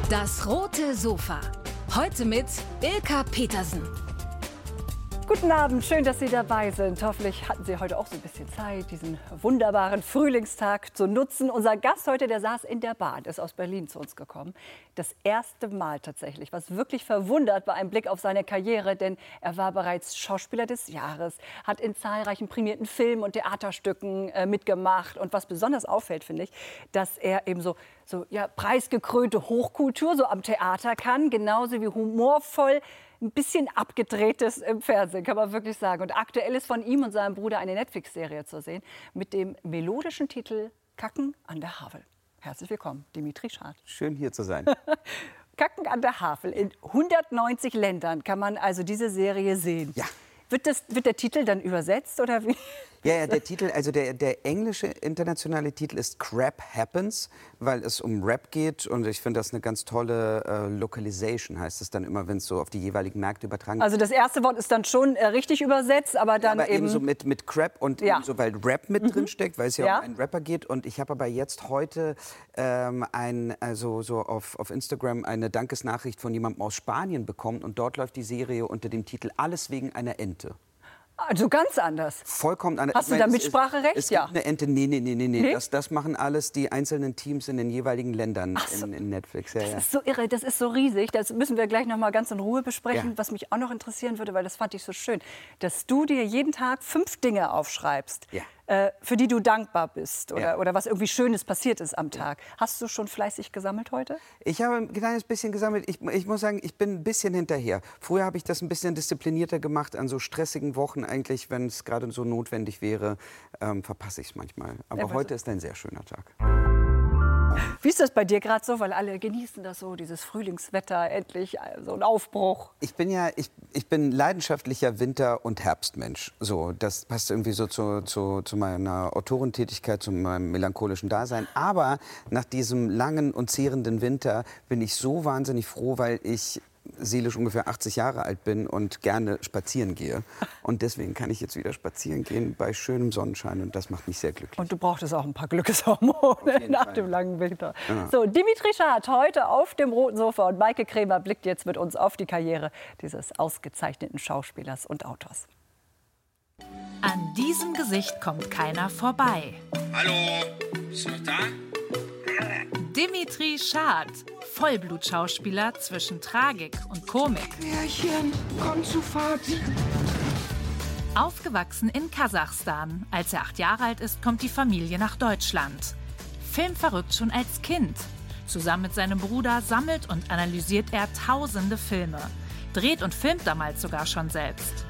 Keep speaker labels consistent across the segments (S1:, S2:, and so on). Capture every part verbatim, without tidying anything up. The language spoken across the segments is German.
S1: Das rote Sofa. Heute mit Ilka Petersen.
S2: Guten Abend, schön, dass Sie dabei sind. Hoffentlich hatten Sie heute auch so ein bisschen Zeit, diesen wunderbaren Frühlingstag zu nutzen. Unser Gast heute, der saß in der Bahn, ist aus Berlin zu uns gekommen. Das erste Mal tatsächlich, was wirklich verwundert bei einem Blick auf seine Karriere, denn er war bereits Schauspieler des Jahres, hat in zahlreichen prämierten Filmen und Theaterstücken äh, mitgemacht. Und was besonders auffällt, finde ich, dass er eben so, so ja, preisgekrönte Hochkultur so am Theater kann, genauso wie humorvoll, ein bisschen abgedrehtes im Fernsehen, kann man wirklich sagen. Und aktuell ist von ihm und seinem Bruder eine Netflix-Serie zu sehen mit dem melodischen Titel Kacken an der Havel. Herzlich willkommen, Dimitri Schad.
S3: Schön, hier zu sein.
S2: Kacken an der Havel. In hundertneunzig Ländern kann man also diese Serie sehen.
S3: Ja.
S2: Wird, das, wird der Titel dann übersetzt oder wie?
S3: Ja, ja, der Titel, also der, der englische internationale Titel ist Crap Happens, weil es um Rap geht und ich finde das eine ganz tolle äh, Localization, heißt es dann immer, wenn es so auf die jeweiligen Märkte übertragen wird.
S2: Also das erste Wort ist dann schon äh, richtig übersetzt, aber dann
S3: ja, aber
S2: eben...
S3: eben so mit, mit Crap und
S2: Ja.
S3: so, weil Rap mit mhm. drin steckt, weil es ja,
S2: Ja.
S3: um einen Rapper geht. Und ich habe aber jetzt heute ähm, ein, also so auf, auf Instagram eine Dankesnachricht von jemandem aus Spanien bekommen und dort läuft die Serie unter dem Titel Alles wegen einer Ente.
S2: Also ganz anders.
S3: Vollkommen anders.
S2: Hast du da Mitspracherecht?
S3: Es, es
S2: ja.
S3: gibt eine Ente. Nee, nee, nee, nee.
S2: Nee?
S3: Das, das machen alles die einzelnen Teams in den jeweiligen Ländern
S2: so.
S3: in, in Netflix. Ja,
S2: Das
S3: ja.
S2: ist so irre, das ist so riesig. Das müssen wir gleich noch mal ganz in Ruhe besprechen.
S3: Ja.
S2: Was mich auch noch interessieren würde, weil das fand ich so schön, dass du dir jeden Tag fünf Dinge aufschreibst,
S3: Ja.
S2: äh, für die du dankbar bist oder,
S3: Ja.
S2: oder was irgendwie Schönes passiert ist am Tag. Hast du schon fleißig gesammelt heute?
S3: Ich habe ein kleines bisschen gesammelt. Ich, ich muss sagen, ich bin ein bisschen hinterher. Früher habe ich das ein bisschen disziplinierter gemacht. An so stressigen Wochen eigentlich, wenn es gerade so notwendig wäre, ähm, verpasse ich es manchmal. Aber
S2: Ja,
S3: heute ist ein sehr schöner Tag.
S2: Wie ist das bei dir gerade so? Weil alle genießen das so, dieses Frühlingswetter, endlich so ein Aufbruch.
S3: Ich bin ja, ich, ich bin leidenschaftlicher Winter- und Herbstmensch. So, das passt irgendwie so zu, zu, zu meiner Autorentätigkeit, zu meinem melancholischen Dasein. Aber nach diesem langen und zehrenden Winter bin ich so wahnsinnig froh, weil ich seelisch ungefähr achtzig Jahre alt bin und gerne spazieren gehe. Und deswegen kann ich jetzt wieder spazieren gehen bei schönem Sonnenschein und das macht mich sehr glücklich.
S2: Und du brauchtest auch ein paar Glückeshormone nach
S3: Fall.
S2: dem langen Winter.
S3: Ja.
S2: So, Dimitri Schad heute auf dem roten Sofa und Maike Krämer blickt jetzt mit uns auf die Karriere dieses ausgezeichneten Schauspielers und Autors.
S1: An diesem Gesicht kommt keiner vorbei.
S4: Hallo, bist du noch da?
S1: Dimitri Schad, Vollblutschauspieler zwischen Tragik und Komik.
S4: Märchen, komm zu Vati.
S1: Aufgewachsen in Kasachstan. Als er acht Jahre alt ist, kommt die Familie nach Deutschland. Filmverrückt schon als Kind. Zusammen mit seinem Bruder sammelt und analysiert er tausende Filme. Dreht und filmt damals sogar schon selbst.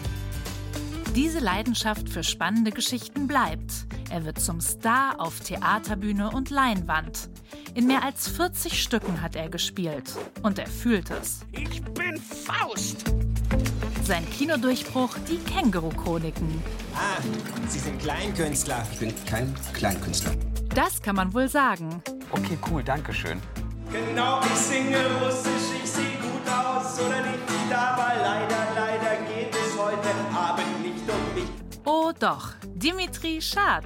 S1: Diese Leidenschaft für spannende Geschichten bleibt. Er wird zum Star auf Theaterbühne und Leinwand. In mehr als vierzig Stücken hat er gespielt. Und er fühlt es.
S4: Ich bin Faust.
S1: Sein Kinodurchbruch, die Känguru-Chroniken.
S5: Ah, Sie sind Kleinkünstler.
S3: Ich bin kein Kleinkünstler.
S1: Das kann man wohl sagen.
S3: Okay, cool, danke schön.
S5: Genau, ich singe Russisch, ich sehe gut aus oder nicht. Aber leider, leider geht es heute Abend nicht um mich.
S1: Oh doch, Dimitri Schad.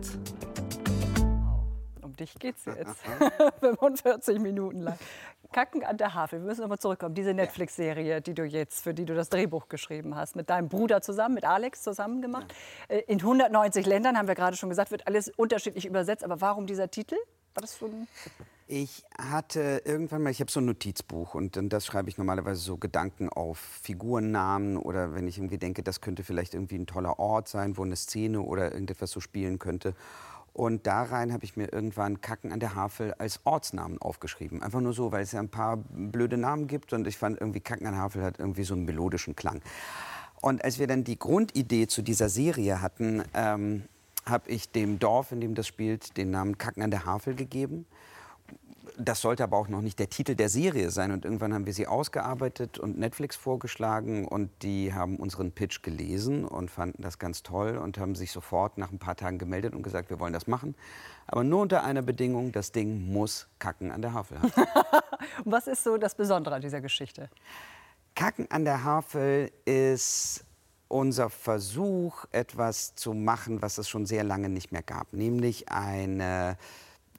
S2: Um dich geht's jetzt. fünfundvierzig Minuten lang. Kacken an der Havel. Wir müssen nochmal zurückkommen. Diese Netflix-Serie, die du jetzt, für die du das Drehbuch geschrieben hast, mit deinem Bruder zusammen, mit Alex zusammen gemacht. Ja. In hundertneunzig Ländern, haben wir gerade schon gesagt, wird alles unterschiedlich übersetzt. Aber warum dieser Titel? War das so ein
S3: Ich hatte irgendwann mal, ich habe so ein Notizbuch und in das schreibe ich normalerweise so Gedanken auf, Figurennamen oder wenn ich irgendwie denke, das könnte vielleicht irgendwie ein toller Ort sein, wo eine Szene oder irgendetwas so spielen könnte. Und da rein habe ich mir irgendwann Kacken an der Havel als Ortsnamen aufgeschrieben. Einfach nur so, weil es ja ein paar blöde Namen gibt und ich fand irgendwie Kacken an der Havel hat irgendwie so einen melodischen Klang. Und als wir dann die Grundidee zu dieser Serie hatten, ähm, habe ich dem Dorf, in dem das spielt, den Namen Kacken an der Havel gegeben. Das sollte aber auch noch nicht der Titel der Serie sein. Und irgendwann haben wir sie ausgearbeitet und Netflix vorgeschlagen. Und die haben unseren Pitch gelesen und fanden das ganz toll und haben sich sofort nach ein paar Tagen gemeldet und gesagt, wir wollen das machen. Aber nur unter einer Bedingung, das Ding muss Kacken an der Havel haben.
S2: Und was ist so das Besondere an dieser Geschichte?
S3: Kacken an der Havel ist unser Versuch, etwas zu machen, was es schon sehr lange nicht mehr gab. Nämlich eine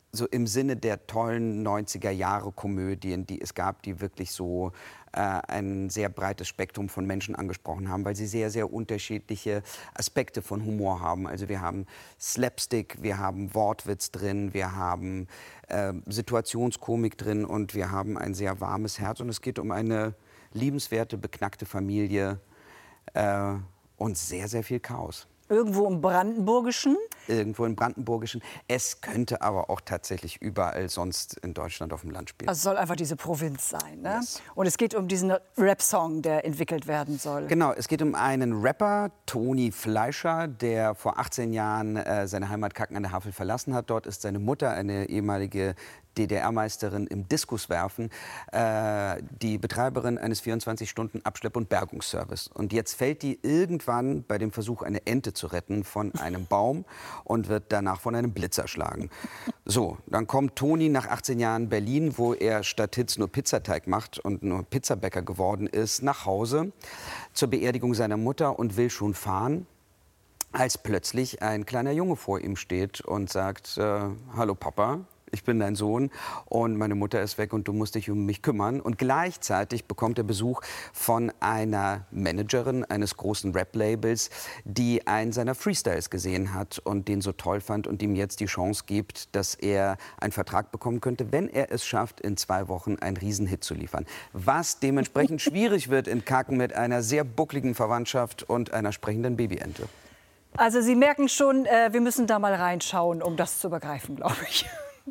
S3: so im Sinne der tollen neunziger-Jahre-Komödien, die es gab, die wirklich so äh, ein sehr breites Spektrum von Menschen angesprochen haben, weil sie sehr, sehr unterschiedliche Aspekte von Humor haben. Also wir haben Slapstick, wir haben Wortwitz drin, wir haben äh, Situationskomik drin und wir haben ein sehr warmes Herz. Und es geht um eine liebenswerte, beknackte Familie äh, und sehr, sehr viel Chaos.
S2: Irgendwo im Brandenburgischen?
S3: Irgendwo im Brandenburgischen. Es könnte aber auch tatsächlich überall sonst in Deutschland auf dem Land spielen.
S2: Also es soll einfach diese Provinz sein, ne?
S3: Yes.
S2: Und es geht um diesen Rap-Song, der entwickelt werden soll.
S3: Genau, es geht um einen Rapper, Toni Fleischer, der vor achtzehn Jahren äh, seine Heimat Kacken an der Havel verlassen hat. Dort ist seine Mutter, eine ehemalige D D R-Meisterin im Diskuswerfen, äh, die Betreiberin eines vierundzwanzig-Stunden-Abschlepp- und Bergungsservice. Und jetzt fällt die irgendwann bei dem Versuch, eine Ente zu retten, von einem Baum und wird danach von einem Blitz erschlagen. So, dann kommt Toni nach achtzehn Jahren Berlin, wo er statt Hits nur Pizzateig macht und nur Pizzabäcker geworden ist, nach Hause zur Beerdigung seiner Mutter und will schon fahren, als plötzlich ein kleiner Junge vor ihm steht und sagt, äh, hallo Papa. Ich bin dein Sohn und meine Mutter ist weg und du musst dich um mich kümmern. Und gleichzeitig bekommt er Besuch von einer Managerin eines großen Rap-Labels, die einen seiner Freestyles gesehen hat und den so toll fand und ihm jetzt die Chance gibt, dass er einen Vertrag bekommen könnte, wenn er es schafft, in zwei Wochen einen Riesenhit zu liefern. Was dementsprechend schwierig wird in Kacken mit einer sehr buckligen Verwandtschaft und einer sprechenden Babyente.
S2: Also Sie merken schon, äh, wir müssen da mal reinschauen, um das zu begreifen, glaube ich.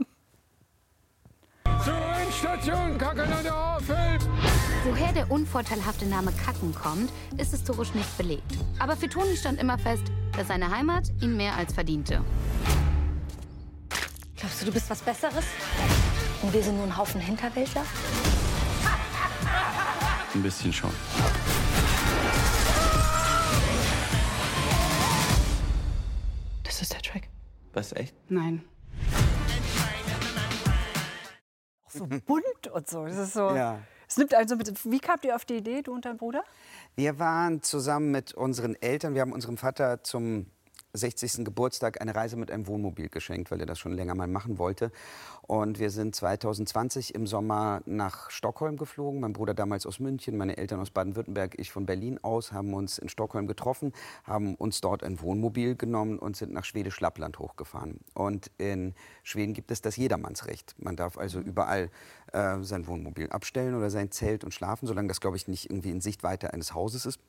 S6: Zur Endstation Kacken an der Havel!
S7: Woher der unvorteilhafte Name Kacken kommt, ist historisch nicht belegt. Aber für Toni stand immer fest, dass seine Heimat ihn mehr als verdiente.
S8: Glaubst du, du bist was Besseres? Und wir sind nur ein Haufen Hinterwäldler?
S9: Ein bisschen schon.
S8: Das ist der Track.
S9: Was, echt?
S8: Nein.
S2: So bunt und so. Das ist so.
S3: Ja.
S2: Es nimmt also mit, wie kamt ihr auf die Idee, du und dein Bruder?
S3: Wir waren zusammen mit unseren Eltern, wir haben unserem Vater zum sechzigsten Geburtstag eine Reise mit einem Wohnmobil geschenkt, weil er das schon länger mal machen wollte. Und wir sind zweitausendzwanzig im Sommer nach Stockholm geflogen. Mein Bruder damals aus München, meine Eltern aus Baden-Württemberg, ich von Berlin aus, haben uns in Stockholm getroffen, haben uns dort ein Wohnmobil genommen und sind nach Schwedisch Lappland hochgefahren. Und in Schweden gibt es das Jedermannsrecht. Man darf also überall äh, sein Wohnmobil abstellen oder sein Zelt und schlafen, solange das, glaube ich, nicht irgendwie in Sichtweite eines Hauses ist.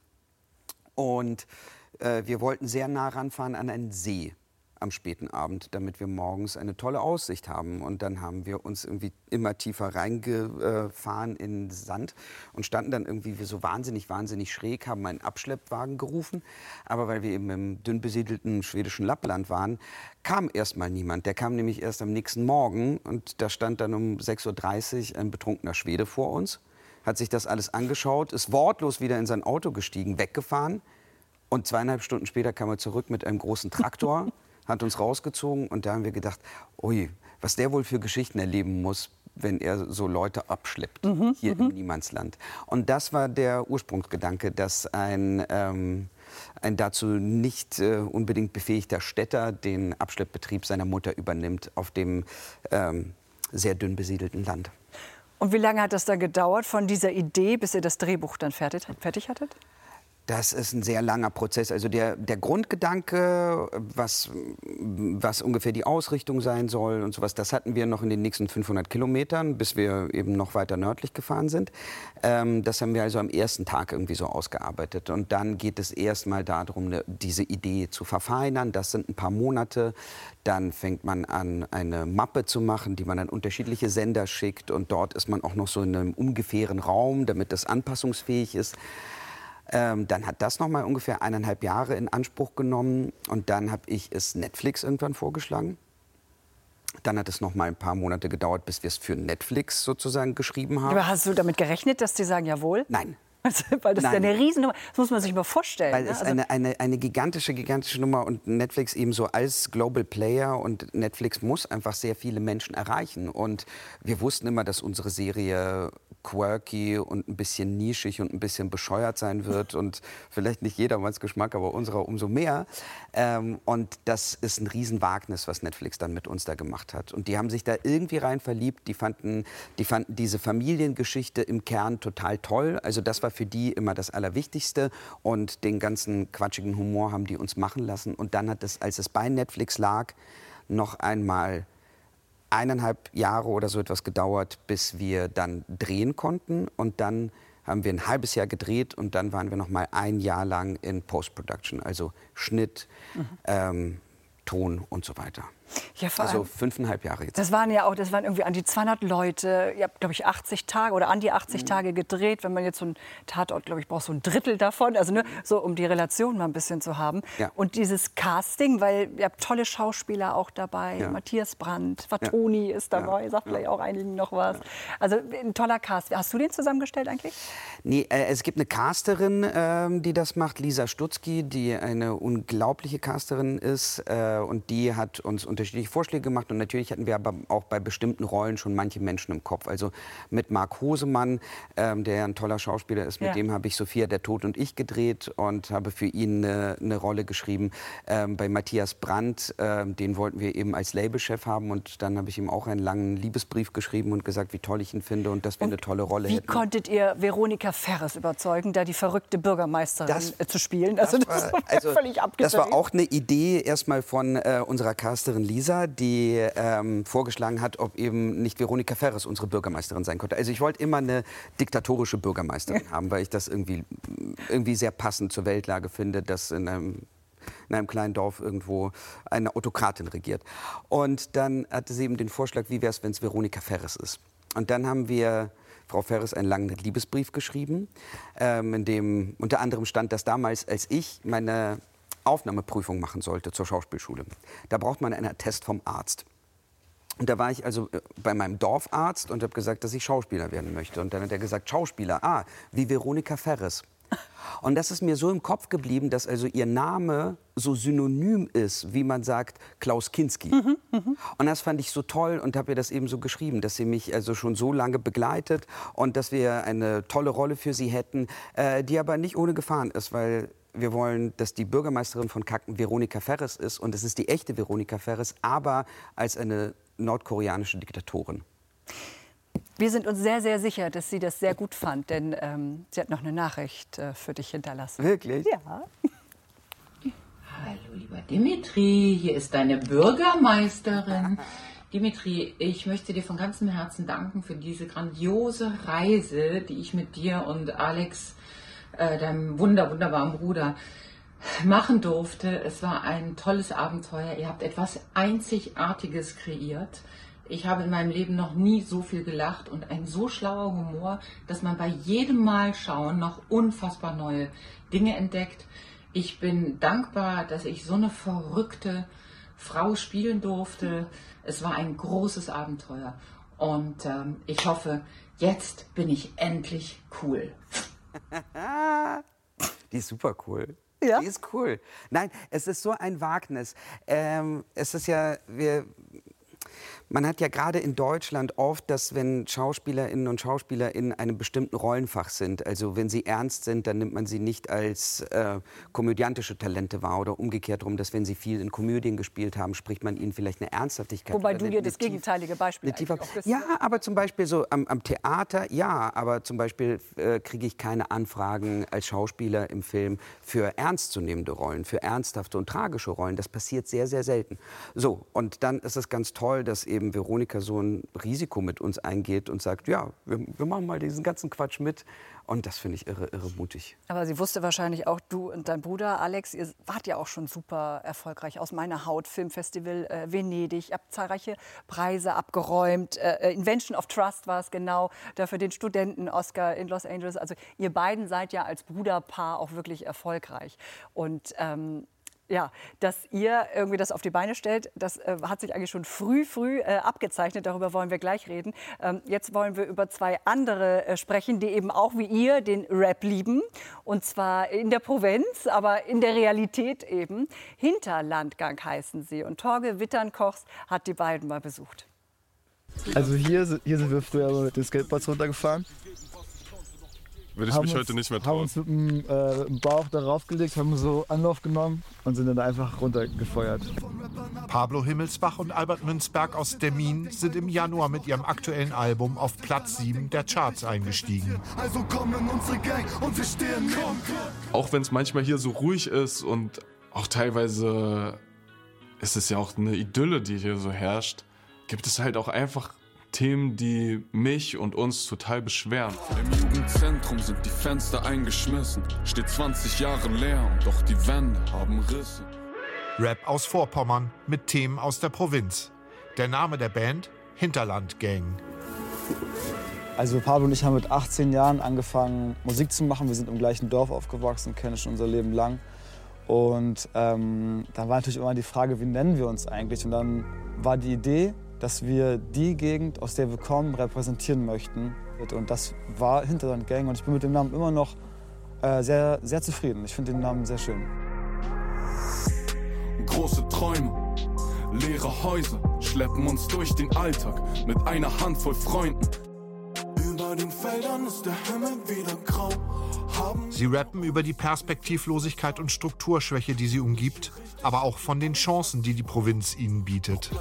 S3: Und äh, wir wollten sehr nah ranfahren an einen See am späten Abend, damit wir morgens eine tolle Aussicht haben. Und dann haben wir uns irgendwie immer tiefer reingefahren in den Sand und standen dann irgendwie so wahnsinnig, wahnsinnig schräg, haben einen Abschleppwagen gerufen. Aber weil wir eben im dünn besiedelten schwedischen Lappland waren, kam erst mal niemand. Der kam nämlich erst am nächsten Morgen und da stand dann um sechs Uhr dreißig ein betrunkener Schwede vor uns, hat sich das alles angeschaut, ist wortlos wieder in sein Auto gestiegen, weggefahren. Und zweieinhalb Stunden später kam er zurück mit einem großen Traktor, hat uns rausgezogen. Und da haben wir gedacht, ui, was der wohl für Geschichten erleben muss, wenn er so Leute abschleppt, mhm, hier mhm. im Niemandsland. Und das war der Ursprungsgedanke, dass ein, ähm, ein dazu nicht äh, unbedingt befähigter Städter den Abschleppbetrieb seiner Mutter übernimmt auf dem ähm, sehr dünn besiedelten Land.
S2: Und wie lange hat das dann gedauert von dieser Idee, bis ihr das Drehbuch dann fertig, fertig hattet?
S3: Das ist ein sehr langer Prozess. Also der, der Grundgedanke, was, was ungefähr die Ausrichtung sein soll und sowas, das hatten wir noch in den nächsten fünfhundert Kilometern, bis wir eben noch weiter nördlich gefahren sind. Ähm, das haben wir also am ersten Tag irgendwie so ausgearbeitet. Und dann geht es erstmal darum, ne, diese Idee zu verfeinern. Das sind ein paar Monate. Dann fängt man an, eine Mappe zu machen, die man an unterschiedliche Sender schickt. Und dort ist man auch noch so in einem ungefähren Raum, damit das anpassungsfähig ist. Ähm, dann hat das noch mal ungefähr eineinhalb Jahre in Anspruch genommen und dann habe ich es Netflix irgendwann vorgeschlagen. Dann hat es noch mal ein paar Monate gedauert, bis wir es für Netflix sozusagen geschrieben haben.
S2: Aber hast du damit gerechnet, dass die sagen, jawohl?
S3: Nein,
S2: Also, weil das
S3: Nein.
S2: ist ja eine Riesennummer. Das muss man sich mal vorstellen.
S3: Weil
S2: ne?
S3: es
S2: Also,
S3: eine, eine, eine gigantische, gigantische Nummer und Netflix eben so als Global Player und Netflix muss einfach sehr viele Menschen erreichen. Und wir wussten immer, dass unsere Serie quirky und ein bisschen nischig und ein bisschen bescheuert sein wird und vielleicht nicht jedermanns Geschmack, aber unserer umso mehr. Ähm, und das ist ein Riesenwagnis, was Netflix dann mit uns da gemacht hat. Und die haben sich da irgendwie rein verliebt. Die fanden, die fanden diese Familiengeschichte im Kern total toll. Also das war für die immer das Allerwichtigste. Und den ganzen quatschigen Humor haben die uns machen lassen. Und dann hat es, als es bei Netflix lag, noch einmal eineinhalb Jahre oder so etwas gedauert, bis wir dann drehen konnten. Und dann haben wir ein halbes Jahr gedreht und dann waren wir noch mal ein Jahr lang in Post-Production, also Schnitt, mhm. ähm, Ton und so weiter.
S2: Ja, vor
S3: also
S2: allem,
S3: fünfeinhalb Jahre jetzt.
S2: Das waren ja auch, das waren irgendwie an die zweihundert Leute. Ihr habt, glaube ich, achtzig Tage oder an die achtzig mhm. Tage gedreht. Wenn man jetzt so ein Tatort, glaube ich, braucht so ein Drittel davon. Also ne, so um die Relation mal ein bisschen zu haben. Ja. Und dieses Casting, weil ihr habt tolle Schauspieler auch dabei. Ja. Matthias Brandt, Fatoni ja. ist dabei, ja. sagt ja. vielleicht auch einigen noch was. Ja. Also ein toller Cast. Hast du den zusammengestellt eigentlich?
S3: Nee, äh, es gibt eine Casterin, äh, die das macht, Lisa Stutzki, die eine unglaubliche Casterin ist. Äh, und die hat uns unterschiedliche Vorschläge gemacht und natürlich hatten wir aber auch bei bestimmten Rollen schon manche Menschen im Kopf. Also mit Marc Hosemann, ähm, der ein toller Schauspieler ist, mit ja. dem habe ich Sophia, der Tod und ich gedreht und habe für ihn eine, eine Rolle geschrieben. Ähm, bei Matthias Brandt, äh, den wollten wir eben als Labelchef haben und dann habe ich ihm auch einen langen Liebesbrief geschrieben und gesagt, wie toll ich ihn finde und dass wir und eine tolle Rolle
S2: wie
S3: hätten.
S2: Wie konntet ihr Veronika Ferres überzeugen, da die verrückte Bürgermeisterin das, äh, zu spielen? Also das, das war also, völlig abgedreht.
S3: Das war auch eine Idee erstmal von äh, unserer Casterin Lisa, die ähm, vorgeschlagen hat, ob eben nicht Veronika Ferres unsere Bürgermeisterin sein konnte. Also ich wollte immer eine diktatorische Bürgermeisterin ja. haben, weil ich das irgendwie, irgendwie sehr passend zur Weltlage finde, dass in einem, in einem kleinen Dorf irgendwo eine Autokratin regiert. Und dann hatte sie eben den Vorschlag, wie wäre es, wenn es Veronika Ferres ist. Und dann haben wir Frau Ferres einen langen Liebesbrief geschrieben, ähm, in dem unter anderem stand, dass damals, als ich meine Aufnahmeprüfung machen sollte zur Schauspielschule. Da braucht man einen Attest vom Arzt. Und da war ich also bei meinem Dorfarzt und habe gesagt, dass ich Schauspieler werden möchte. Und dann hat er gesagt, Schauspieler, ah, wie Veronika Ferres. Und das ist mir so im Kopf geblieben, dass also ihr Name so synonym ist, wie man sagt, Klaus Kinski. Mhm, mh. Und das fand ich so toll und habe ihr das eben so geschrieben, dass sie mich also schon so lange begleitet und dass wir eine tolle Rolle für sie hätten, äh, die aber nicht ohne Gefahren ist, weil wir wollen, dass die Bürgermeisterin von Kacken Veronika Ferres ist und es ist die echte Veronika Ferres, aber als eine nordkoreanische Diktatorin.
S2: Wir sind uns sehr, sehr sicher, dass sie das sehr gut fand, denn ähm, sie hat noch eine Nachricht äh, für dich hinterlassen.
S3: Wirklich?
S2: Ja.
S9: Hallo, lieber Dimitri, hier ist deine Bürgermeisterin. Dimitri, ich möchte dir von ganzem Herzen danken für diese grandiose Reise, die ich mit dir und Alex, äh, deinem wunder, wunderbaren Bruder, machen durfte. Es war ein tolles Abenteuer. Ihr habt etwas Einzigartiges kreiert. Ich habe in meinem Leben noch nie so viel gelacht und ein so schlauer Humor, dass man bei jedem Mal schauen noch unfassbar neue Dinge entdeckt. Ich bin dankbar, dass ich so eine verrückte Frau spielen durfte. Es war ein großes Abenteuer und ähm, ich hoffe, jetzt bin ich endlich cool.
S3: Die ist super cool.
S2: Ja?
S3: Die ist cool. Nein, es ist so ein Wagnis. Ähm, es ist ja, wir... Man hat ja gerade in Deutschland oft, dass wenn Schauspielerinnen und Schauspieler in einem bestimmten Rollenfach sind, also wenn sie ernst sind, dann nimmt man sie nicht als äh, komödiantische Talente wahr oder umgekehrt rum, dass wenn sie viel in Komödien gespielt haben, spricht man ihnen vielleicht eine Ernsthaftigkeit.
S2: Wobei du
S3: eine,
S2: dir das
S3: tief,
S2: gegenteilige Beispiel
S3: tiefe,
S2: auch bist.
S3: Ja, aber zum Beispiel so am, am Theater, ja, aber zum Beispiel äh, kriege ich keine Anfragen als Schauspieler im Film für ernstzunehmende Rollen, für ernsthafte und tragische Rollen. Das passiert sehr, sehr selten. So, und dann ist es ganz toll, dass eben Veronika so ein Risiko mit uns eingeht und sagt, ja, wir, wir machen mal diesen ganzen Quatsch mit. Und das finde ich irre, irre mutig.
S2: Aber sie wusste wahrscheinlich auch, du und dein Bruder Alex, ihr wart ja auch schon super erfolgreich. Aus meiner Haut, Filmfestival äh, Venedig, ihr habt zahlreiche Preise abgeräumt. Äh, Invention of Trust war es genau, dafür den Studenten-Oscar in Los Angeles. Also ihr beiden seid ja als Bruderpaar auch wirklich erfolgreich. Und ähm, Ja, dass ihr irgendwie das auf die Beine stellt, das äh, hat sich eigentlich schon früh, früh äh, abgezeichnet. Darüber wollen wir gleich reden. Ähm, jetzt wollen wir über zwei andere äh, sprechen, die eben auch wie ihr den Rap lieben. Und zwar in der Provinz, aber in der Realität eben. Hinterlandgang heißen sie. Und Torge Witternkochs hat die beiden mal besucht.
S10: Also hier, hier sind wir früher mit den Skateboards runtergefahren.
S11: Würde ich mich heute nicht mehr trauen.
S10: Haben uns mit dem, äh, dem Bauch darauf gelegt, haben so Anlauf genommen und sind dann einfach runtergefeuert.
S12: Pablo Himmelsbach und Albert Münzberg aus Demmin sind im Januar mit ihrem aktuellen Album auf Platz sieben der Charts eingestiegen.
S13: Also kommen in unsere Gang und wir stehen.
S11: Auch wenn es manchmal hier so ruhig ist und auch teilweise ist es ja auch eine Idylle, die hier so herrscht, gibt es halt auch einfach Themen, die mich und uns total beschweren.
S13: Im Jugendzentrum sind die Fenster eingeschmissen, steht zwanzig Jahre leer und doch die Wände haben Risse.
S12: Rap aus Vorpommern mit Themen aus der Provinz. Der Name der Band? Hinterlandgang.
S10: Also Pablo und ich haben mit achtzehn Jahren angefangen, Musik zu machen. Wir sind im gleichen Dorf aufgewachsen, kennen schon unser Leben lang. Und ähm, dann war natürlich immer die Frage, wie nennen wir uns eigentlich? Und dann war die Idee, dass wir die Gegend, aus der wir kommen, repräsentieren möchten. Und das war Hinterlandgang und ich bin mit dem Namen immer noch äh, sehr, sehr zufrieden. Ich finde den Namen sehr schön.
S13: Große Träume, leere Häuser schleppen uns durch den Alltag mit einer Handvoll Freunden. Über den Feldern ist der Himmel wieder grau.
S12: Sie rappen über die Perspektivlosigkeit und Strukturschwäche, die sie umgibt, aber auch von den Chancen, die die Provinz ihnen bietet.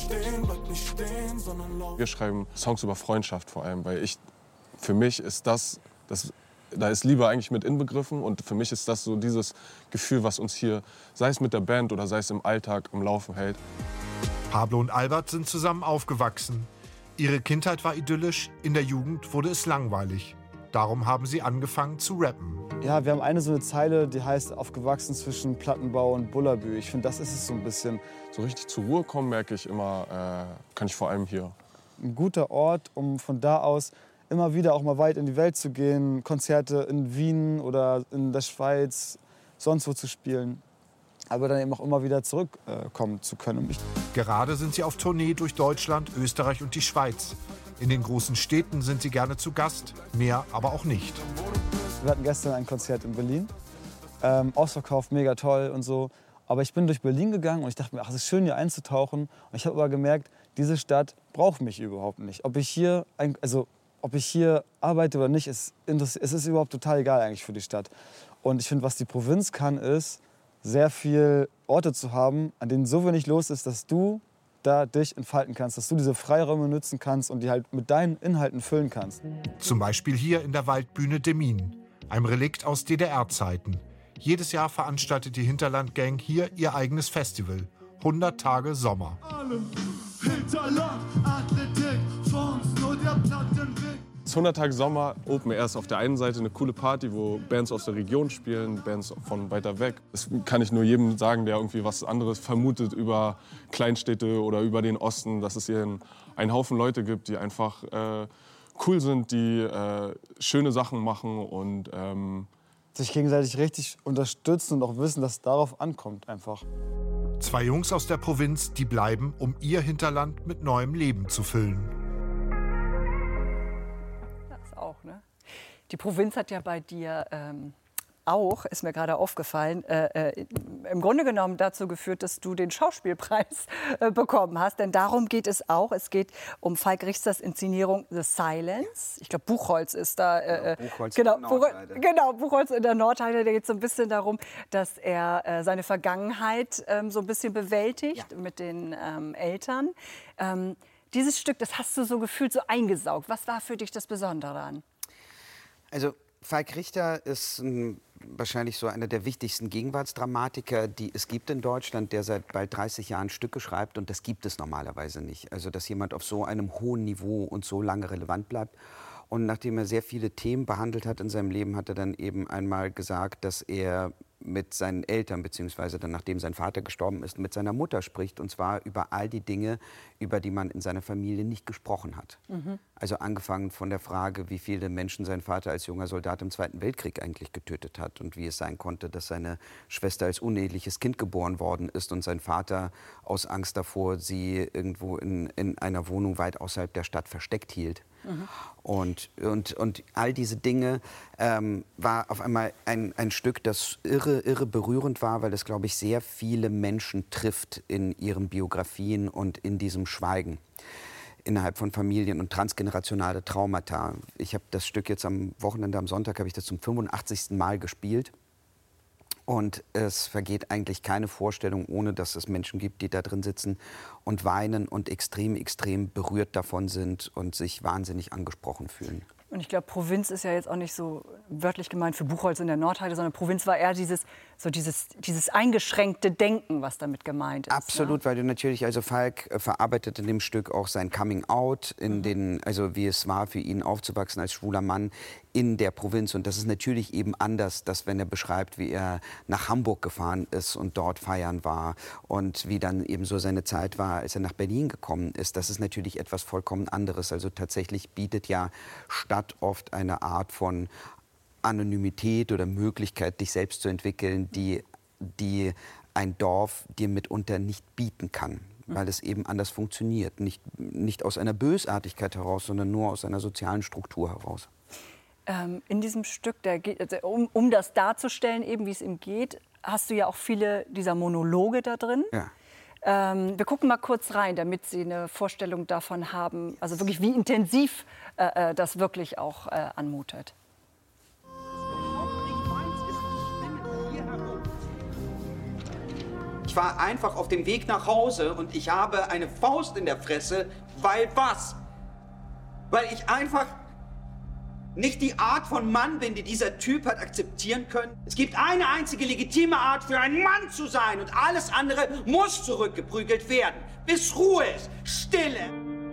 S11: Wir schreiben Songs über Freundschaft vor allem, weil ich, für mich ist das, das, da ist Liebe eigentlich mit inbegriffen und für mich ist das so dieses Gefühl, was uns hier, sei es mit der Band oder sei es im Alltag, am Laufen hält.
S12: Pablo und Albert sind zusammen aufgewachsen. Ihre Kindheit war idyllisch, in der Jugend wurde es langweilig. Darum haben sie angefangen zu rappen.
S10: Ja, wir haben eine so eine Zeile, die heißt aufgewachsen zwischen Plattenbau und Bullabü. Ich finde, das ist es so ein bisschen.
S11: So richtig zur Ruhe kommen merke ich immer, äh, kann ich vor allem hier.
S10: Ein guter Ort, um von da aus immer wieder auch mal weit in die Welt zu gehen, Konzerte in Wien oder in der Schweiz, sonst wo zu spielen. Aber dann eben auch immer wieder zurückkommen äh, zu können.
S12: Gerade sind sie auf Tournee durch Deutschland, Österreich und die Schweiz. In den großen Städten sind sie gerne zu Gast, mehr aber auch nicht.
S10: Wir hatten gestern ein Konzert in Berlin, ähm, ausverkauft, mega toll und so. Aber ich bin durch Berlin gegangen und ich dachte mir, ach, es ist schön hier einzutauchen. Und ich habe aber gemerkt, diese Stadt braucht mich überhaupt nicht. Ob ich hier, also, ob ich hier arbeite oder nicht, ist, es ist überhaupt total egal eigentlich für die Stadt. Und ich finde, was die Provinz kann, ist, sehr viele Orte zu haben, an denen so wenig los ist, dass du da dich entfalten kannst, dass du diese Freiräume nutzen kannst und die halt mit deinen Inhalten füllen kannst.
S12: Zum Beispiel hier in der Waldbühne Demmin, einem Relikt aus D D R-Zeiten. Jedes Jahr veranstaltet die Hinterlandgang hier ihr eigenes Festival, hundert Tage Sommer.
S13: Hinterland, Athletik, vor uns nur der Plattenweg.
S11: Das hundert Tage Sommer, Open Air ist auf der einen Seite eine coole Party, wo Bands aus der Region spielen, Bands von weiter weg. Das kann ich nur jedem sagen, der irgendwie was anderes vermutet über Kleinstädte oder über den Osten, dass es hier einen, einen Haufen Leute gibt, die einfach äh, cool sind, die äh, schöne Sachen machen und ähm
S10: sich gegenseitig richtig unterstützen und auch wissen, dass es darauf ankommt einfach.
S12: Zwei Jungs aus der Provinz, die bleiben, um ihr Hinterland mit neuem Leben zu füllen.
S2: Auch, ne? Die Provinz hat ja bei dir ähm, auch, ist mir gerade aufgefallen, äh, äh, im Grunde genommen dazu geführt, dass du den Schauspielpreis äh, bekommen hast. Denn darum geht es auch. Es geht um Falk Richters Inszenierung The Silence. Ich glaube, Buchholz ist da. Äh, ja, Buchholz genau, in der Nordheide. Genau, Buchholz in der Nordheide. Da geht es so ein bisschen darum, dass er äh, seine Vergangenheit ähm, so ein bisschen bewältigt ja. mit den ähm, Eltern. Ähm, Dieses Stück, das hast du so gefühlt, so eingesaugt. Was war für dich das Besondere daran?
S3: Also Falk Richter ist ein, wahrscheinlich so einer der wichtigsten Gegenwartsdramatiker, die es gibt in Deutschland, der seit bald dreißig Jahren Stücke schreibt. Und das gibt es normalerweise nicht. Also dass jemand auf so einem hohen Niveau und so lange relevant bleibt. Und nachdem er sehr viele Themen behandelt hat in seinem Leben, hat er dann eben einmal gesagt, dass er mit seinen Eltern, beziehungsweise dann, nachdem sein Vater gestorben ist, mit seiner Mutter spricht. Und zwar über all die Dinge, über die man in seiner Familie nicht gesprochen hat. Mhm. Also angefangen von der Frage, wie viele Menschen sein Vater als junger Soldat im Zweiten Weltkrieg eigentlich getötet hat und wie es sein konnte, dass seine Schwester als uneheliches Kind geboren worden ist und sein Vater aus Angst davor sie irgendwo in, in einer Wohnung weit außerhalb der Stadt versteckt hielt. Mhm. Und, und, und all diese Dinge ähm, war auf einmal ein, ein Stück, das irre, irre berührend war, weil es, glaube ich, sehr viele Menschen trifft in ihren Biografien und in diesem Schweigen innerhalb von Familien und transgenerationale Traumata. Ich habe das Stück jetzt am Wochenende, am Sonntag, habe ich das zum fünfundachtzigsten Mal gespielt. Und es vergeht eigentlich keine Vorstellung, ohne dass es Menschen gibt, die da drin sitzen und weinen und extrem, extrem berührt davon sind und sich wahnsinnig angesprochen fühlen.
S2: Und ich glaube, Provinz ist ja jetzt auch nicht so wörtlich gemeint für Buchholz in der Nordheide, sondern Provinz war eher dieses, so dieses, dieses eingeschränkte Denken, was damit gemeint ist.
S3: Absolut,
S2: ne?
S3: Weil du natürlich, also Falk äh, verarbeitet in dem Stück auch sein Coming-out, in
S2: Mhm.
S3: den, also wie es war für ihn aufzuwachsen als schwuler Mann in der Provinz. Und das ist natürlich eben anders, dass wenn er beschreibt, wie er nach Hamburg gefahren ist und dort feiern war und wie dann eben so seine Zeit war, als er nach Berlin gekommen ist. Das ist natürlich etwas vollkommen anderes. Also tatsächlich bietet ja Stadt oft eine Art von Anonymität oder Möglichkeit, dich selbst zu entwickeln, die, die ein Dorf dir mitunter nicht bieten kann, weil es eben anders funktioniert. Nicht, nicht aus einer Bösartigkeit heraus, sondern nur aus einer sozialen Struktur heraus.
S2: Ähm, in diesem Stück, der geht, also um, um das darzustellen, eben wie es ihm geht, hast du ja auch viele dieser Monologe da drin.
S3: Ja.
S2: Ähm, wir gucken mal kurz rein, damit Sie eine Vorstellung davon haben, also wirklich wie intensiv äh, das wirklich auch äh, anmutet.
S4: Ich war einfach auf dem Weg nach Hause und ich habe eine Faust in der Fresse, weil was? Weil ich einfach nicht die Art von Mann bin, die dieser Typ hat akzeptieren können. Es gibt eine einzige legitime Art für einen Mann zu sein und alles andere muss zurückgeprügelt werden, bis Ruhe ist, Stille.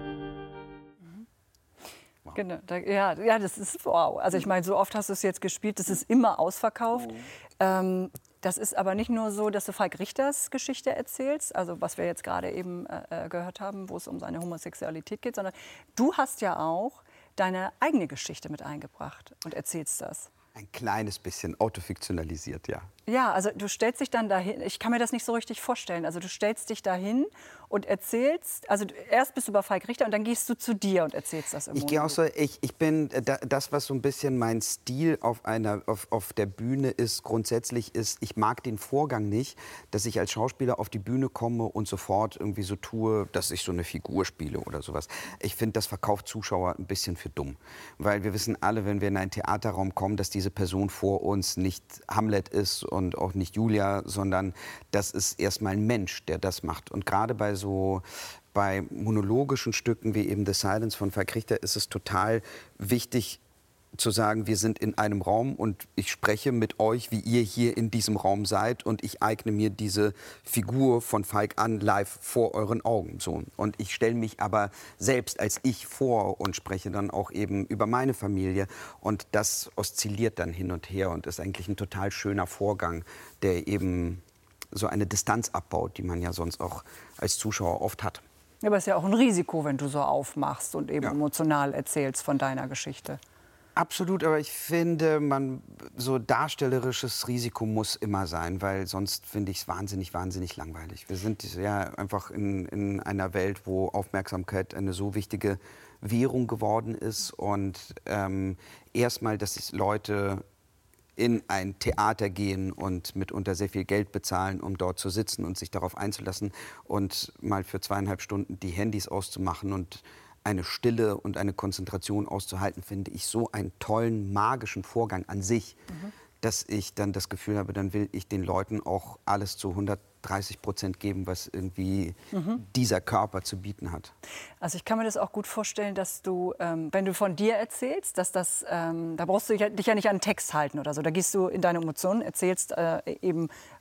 S2: Wow. Genau, da, ja, ja, das ist wow. Also ich meine, so oft hast du es jetzt gespielt, das ist immer ausverkauft. Mhm. Ähm, das ist aber nicht nur so, dass du Falk Richters Geschichte erzählst, also was wir jetzt gerade eben äh, gehört haben, wo es um seine Homosexualität geht, sondern du hast ja auch deine eigene Geschichte mit eingebracht und erzählst das.
S3: Ein kleines bisschen autofiktionalisiert, ja.
S2: Ja, also du stellst dich dann dahin, ich kann mir das nicht so richtig vorstellen, also du stellst dich dahin und erzählst, also erst bist du bei Falk Richter und dann gehst du zu dir und erzählst das im
S3: Ich gehe auch so, ich, ich bin, das, was so ein bisschen mein Stil auf, einer, auf, auf der Bühne ist, grundsätzlich ist, ich mag den Vorgang nicht, dass ich als Schauspieler auf die Bühne komme und sofort irgendwie so tue, dass ich so eine Figur spiele oder sowas. Ich finde, das verkauft Zuschauer ein bisschen für dumm, weil wir wissen alle, wenn wir in einen Theaterraum kommen, dass diese Person vor uns nicht Hamlet ist und auch nicht Julia, sondern das ist erstmal ein Mensch, der das macht. Und gerade bei so bei monologischen Stücken wie eben The Silence von Falk Richter ist es total wichtig zu sagen, wir sind in einem Raum und ich spreche mit euch, wie ihr hier in diesem Raum seid und ich eigne mir diese Figur von Falk an live vor euren Augen. So. Und ich stelle mich aber selbst als ich vor und spreche dann auch eben über meine Familie und das oszilliert dann hin und her und ist eigentlich ein total schöner Vorgang, der eben so eine Distanz abbaut, die man ja sonst auch als Zuschauer oft hat.
S2: Ja, aber es ist ja auch ein Risiko, wenn du so aufmachst und eben
S3: ja.
S2: emotional erzählst von deiner Geschichte.
S3: Absolut, aber ich finde, man, so darstellerisches Risiko muss immer sein, weil sonst finde ich es wahnsinnig, wahnsinnig langweilig. Wir sind ja einfach in, in einer Welt, wo Aufmerksamkeit eine so wichtige Währung geworden ist und ähm, erstmal, dass sich Leute in ein Theater gehen und mitunter sehr viel Geld bezahlen, um dort zu sitzen und sich darauf einzulassen und mal für zweieinhalb Stunden die Handys auszumachen und eine Stille und eine Konzentration auszuhalten, finde ich so einen tollen, magischen Vorgang an sich, mhm. dass ich dann das Gefühl habe, dann will ich den Leuten auch alles zu hundertdreißig Prozent geben, was irgendwie mhm. dieser Körper zu bieten hat.
S2: Also ich kann mir das auch gut vorstellen, dass du, ähm, wenn du von dir erzählst, dass das, ähm, da brauchst du dich ja nicht an den Text halten oder so. Da gehst du in deine Emotionen, erzählst äh, eben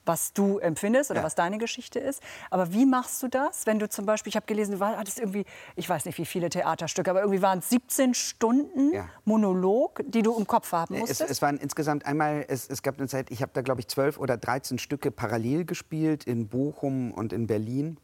S2: was du empfindest oder
S3: Ja.
S2: was deine Geschichte ist. Aber wie machst du das, wenn du zum Beispiel, ich habe gelesen, du war- hattest irgendwie, ich weiß nicht wie viele Theaterstücke, aber irgendwie waren es siebzehn Stunden
S3: Ja.
S2: Monolog, die du im Kopf haben
S3: Es,
S2: musstest?
S3: es waren insgesamt einmal, es, es gab eine Zeit, ich habe da glaube ich zwölf oder dreizehn Stücke parallel gespielt in Bochum und in Berlin.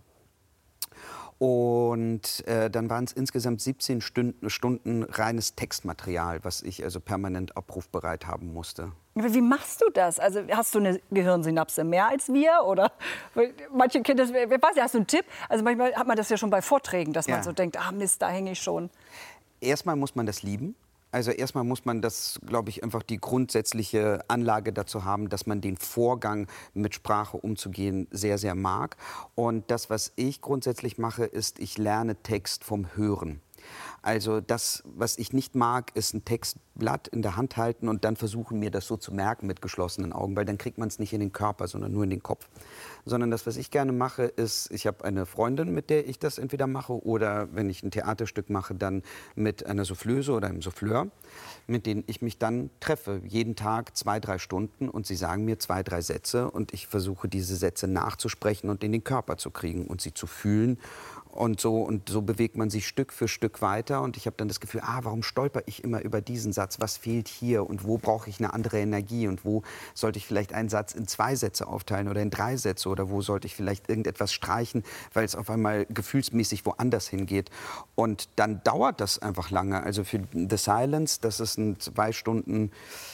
S3: Und äh, dann waren es insgesamt siebzehn Stunden, Stunden reines Textmaterial, was ich also permanent abrufbereit haben musste.
S2: Aber wie machst du das? Also hast du eine Gehirnsynapse mehr als wir? Oder manche Kinder, wer weiß ja, hast du einen Tipp? Also manchmal hat man das ja schon bei Vorträgen, dass man
S3: Ja.
S2: so denkt, ah Mist, da hänge ich schon.
S3: Erstmal muss man das lieben. Also erstmal muss man das, glaube ich, einfach die grundsätzliche Anlage dazu haben, dass man den Vorgang, mit Sprache umzugehen, sehr, sehr mag. Und das, was ich grundsätzlich mache, ist, ich lerne Text vom Hören. Also das, was ich nicht mag, ist ein Textblatt in der Hand halten und dann versuchen, mir das so zu merken mit geschlossenen Augen, weil dann kriegt man es nicht in den Körper, sondern nur in den Kopf. Sondern das, was ich gerne mache, ist, ich habe eine Freundin, mit der ich das entweder mache oder wenn ich ein Theaterstück mache, dann mit einer Soufflöse oder einem Souffleur, mit denen ich mich dann treffe. Jeden Tag zwei, drei Stunden und sie sagen mir zwei, drei Sätze und ich versuche, diese Sätze nachzusprechen und in den Körper zu kriegen und sie zu fühlen. Und so, und so bewegt man sich Stück für Stück weiter. Und ich habe dann das Gefühl, ah, warum stolper ich immer über diesen Satz? Was fehlt hier? Und wo brauche ich eine andere Energie? Und wo sollte ich vielleicht einen Satz in zwei Sätze aufteilen oder in drei Sätze? Oder wo sollte ich vielleicht irgendetwas streichen, weil es auf einmal gefühlsmäßig woanders hingeht? Und dann dauert das einfach lange. Also für The Silence, das ist ein zwei Stunden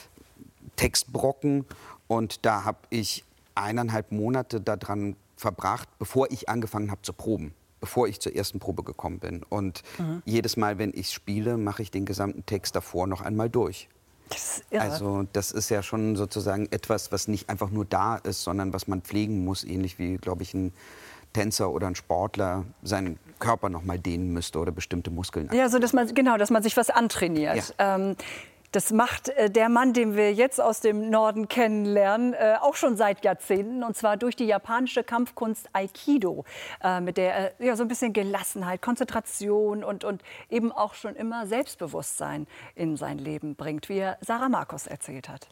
S3: Textbrocken. Und da habe ich eineinhalb Monate daran verbracht, bevor ich angefangen habe zu proben. Bevor ich zur ersten Probe gekommen bin. Und
S2: Mhm.
S3: jedes Mal, wenn ich spiele, mache ich den gesamten Text davor noch einmal durch.
S2: Das ist irre.
S3: Also das ist ja schon sozusagen etwas, was nicht einfach nur da ist, sondern was man pflegen muss, ähnlich wie, glaube ich, ein Tänzer oder ein Sportler seinen Körper noch mal dehnen müsste oder bestimmte Muskeln.
S2: Ja, so dass man, genau, dass man sich was antrainiert. Ähm, das macht äh, der Mann, den wir jetzt aus dem Norden kennenlernen, äh, auch schon seit Jahrzehnten. Und zwar durch die japanische Kampfkunst Aikido, äh, mit der er ja, so ein bisschen Gelassenheit, Konzentration und, und eben auch schon immer Selbstbewusstsein in sein Leben bringt, wie er Sarah Markus erzählt hat.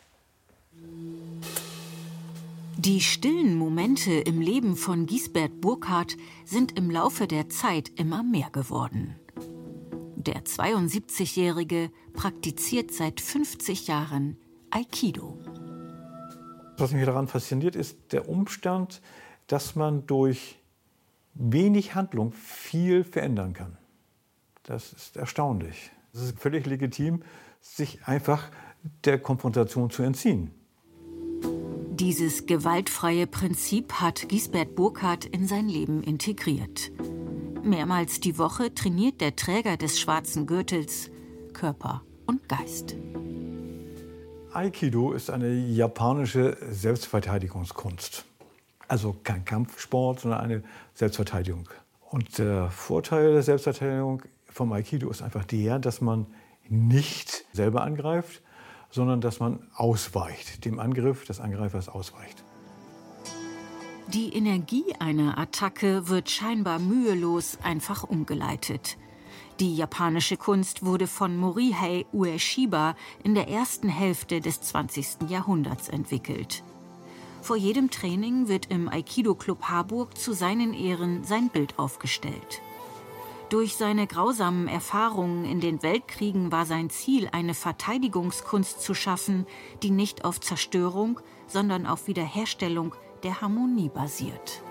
S14: Die stillen Momente im Leben von Gisbert Burkhardt sind im Laufe der Zeit immer mehr geworden. Der zweiundsiebzigjährige praktiziert seit fünfzig Jahren Aikido.
S15: Was mich daran fasziniert, ist der Umstand, dass man durch wenig Handlung viel verändern kann. Das ist erstaunlich. Es ist völlig legitim, sich einfach der Konfrontation zu entziehen.
S14: Dieses gewaltfreie Prinzip hat Gisbert Burkhardt in sein Leben integriert. Mehrmals die Woche trainiert der Träger des schwarzen Gürtels Körper und Geist.
S15: Aikido ist eine japanische Selbstverteidigungskunst. Also kein Kampfsport, sondern eine Selbstverteidigung. Und der Vorteil der Selbstverteidigung vom Aikido ist einfach der, dass man nicht selber angreift, sondern dass man ausweicht, dem Angriff des Angreifers ausweicht.
S14: Die Energie einer Attacke wird scheinbar mühelos einfach umgeleitet. Die japanische Kunst wurde von Morihei Ueshiba in der ersten Hälfte des zwanzigsten Jahrhunderts entwickelt. Vor jedem Training wird im Aikido-Club Harburg zu seinen Ehren sein Bild aufgestellt. Durch seine grausamen Erfahrungen in den Weltkriegen war sein Ziel, eine Verteidigungskunst zu schaffen, die nicht auf Zerstörung, sondern auf Wiederherstellung der Harmonie basiert.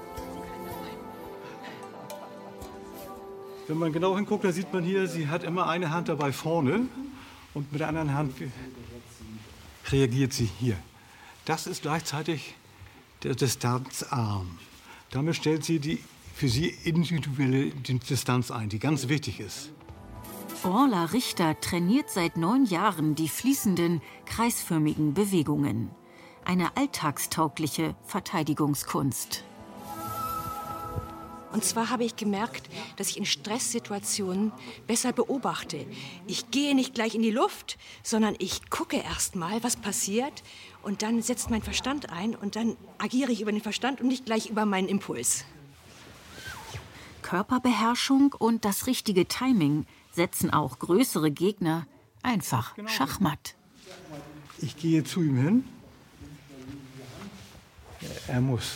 S15: Wenn man genau hinguckt, dann sieht man hier, sie hat immer eine Hand dabei vorne und mit der anderen Hand reagiert sie hier. Das ist gleichzeitig der Distanzarm. Damit stellt sie die für sie individuelle Distanz ein, die ganz wichtig ist.
S14: Orla Richter trainiert seit neun Jahren die fließenden, kreisförmigen Bewegungen. Eine alltagstaugliche Verteidigungskunst.
S8: Und zwar habe ich gemerkt, dass ich in Stresssituationen besser beobachte. Ich gehe nicht gleich in die Luft, sondern ich gucke erst mal, was passiert. Und dann setzt mein Verstand ein und dann agiere ich über den Verstand und nicht gleich über meinen Impuls.
S14: Körperbeherrschung und das richtige Timing setzen auch größere Gegner einfach schachmatt.
S15: Ich gehe zu ihm hin. Er muss.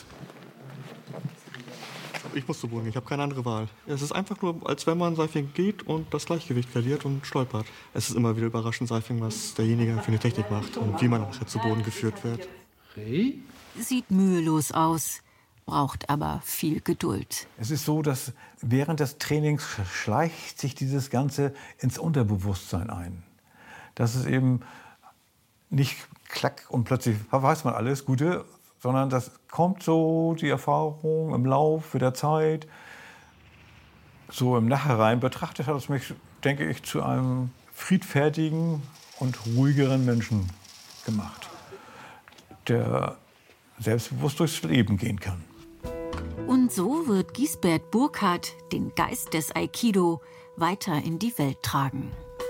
S16: Ich muss zu Boden, ich habe keine andere Wahl. Es ist einfach nur, als wenn man Seifing geht und das Gleichgewicht verliert und stolpert. Es ist immer wieder überraschend, Seifing, was derjenige für eine Technik macht und wie man nachher zu Boden geführt wird.
S14: Sieht mühelos aus, braucht aber viel Geduld.
S15: Es ist so, dass während des Trainings schleicht sich dieses Ganze ins Unterbewusstsein ein. Das ist eben nicht klack und plötzlich weiß man alles Gute, sondern das kommt so, die Erfahrung im Laufe der Zeit. So im Nachhinein betrachtet hat es mich, denke ich, zu einem friedfertigen und ruhigeren Menschen gemacht, der selbstbewusst durchs Leben gehen kann.
S14: Und so wird Gisbert Burkhardt den Geist des Aikido weiter in die Welt tragen.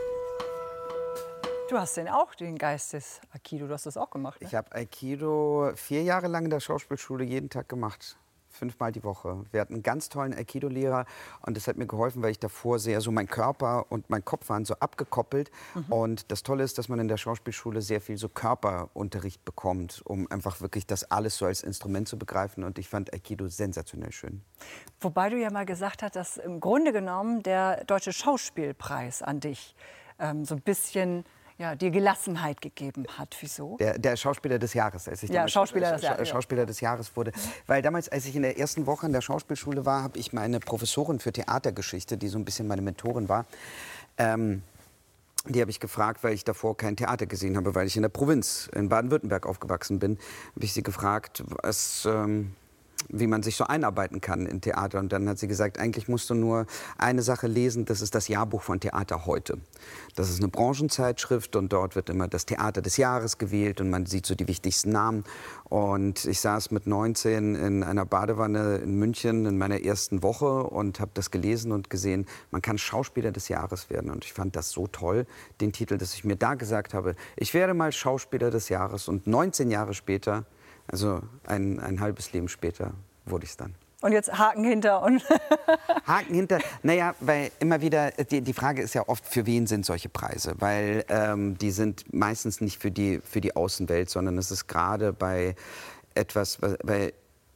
S2: Du hast denn auch den Geist des Aikido, du hast das auch gemacht, ne?
S3: Ich habe Aikido vier Jahre lang in der Schauspielschule jeden Tag gemacht. Fünfmal die Woche. Wir hatten einen ganz tollen Aikido-Lehrer und das hat mir geholfen, weil ich davor sehr so mein Körper und mein Kopf waren so abgekoppelt. Mhm. Und das Tolle ist, dass man in der Schauspielschule sehr viel so Körperunterricht bekommt, um einfach wirklich das alles so als Instrument zu begreifen. Und ich fand Aikido sensationell schön.
S2: Wobei du ja mal gesagt hast, dass im Grunde genommen der Deutsche Schauspielpreis an dich ähm, so ein bisschen ja, dir Gelassenheit gegeben hat. Wieso?
S3: Der, der Schauspieler des Jahres. Als ich
S2: ja, Schauspieler des Jahres.
S3: Schauspieler des Jahres wurde. Weil damals, als ich in der ersten Woche in der Schauspielschule war, habe ich meine Professorin für Theatergeschichte, die so ein bisschen meine Mentorin war, ähm, die habe ich gefragt, weil ich davor kein Theater gesehen habe, weil ich in der Provinz in Baden-Württemberg aufgewachsen bin, habe ich sie gefragt, was... Ähm, wie man sich so einarbeiten kann in Theater. Und dann hat sie gesagt, eigentlich musst du nur eine Sache lesen, das ist das Jahrbuch von Theater heute. Das ist eine Branchenzeitschrift und dort wird immer das Theater des Jahres gewählt und man sieht so die wichtigsten Namen. Und ich saß mit neunzehn in einer Badewanne in München in meiner ersten Woche und habe das gelesen und gesehen, man kann Schauspieler des Jahres werden. Und ich fand das so toll, den Titel, dass ich mir da gesagt habe, ich werde mal Schauspieler des Jahres. Und neunzehn Jahre später, also ein, ein halbes Leben später, wurde ich es dann.
S2: Und jetzt Haken hinter und
S3: Haken hinter, naja, weil immer wieder, die, die Frage ist ja oft, für wen sind solche Preise? Weil ähm, die sind meistens nicht für die, für die Außenwelt, sondern es ist gerade bei etwas, weil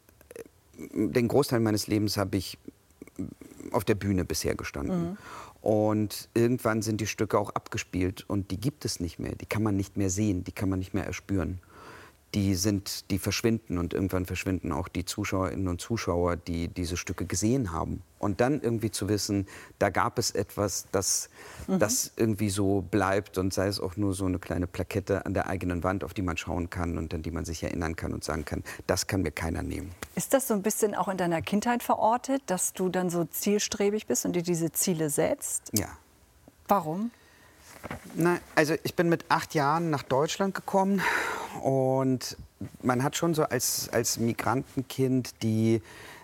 S3: den Großteil meines Lebens habe ich auf der Bühne bisher gestanden. Mhm. Und irgendwann sind die Stücke auch abgespielt und die gibt es nicht mehr, die kann man nicht mehr sehen, die kann man nicht mehr erspüren. Die sind, die verschwinden und irgendwann verschwinden auch die Zuschauerinnen und Zuschauer, die diese Stücke gesehen haben. Und dann irgendwie zu wissen, da gab es etwas, das, mhm. das irgendwie so bleibt und sei es auch nur so eine kleine Plakette an der eigenen Wand, auf die man schauen kann und an die man sich erinnern kann und sagen kann, das kann mir keiner nehmen.
S2: Ist das so ein bisschen auch in deiner Kindheit verortet, dass du dann so zielstrebig bist und dir diese Ziele setzt?
S3: Ja.
S2: Warum?
S3: Na, also ich bin mit acht Jahren nach Deutschland gekommen und man hat schon so als, als Migrantenkind die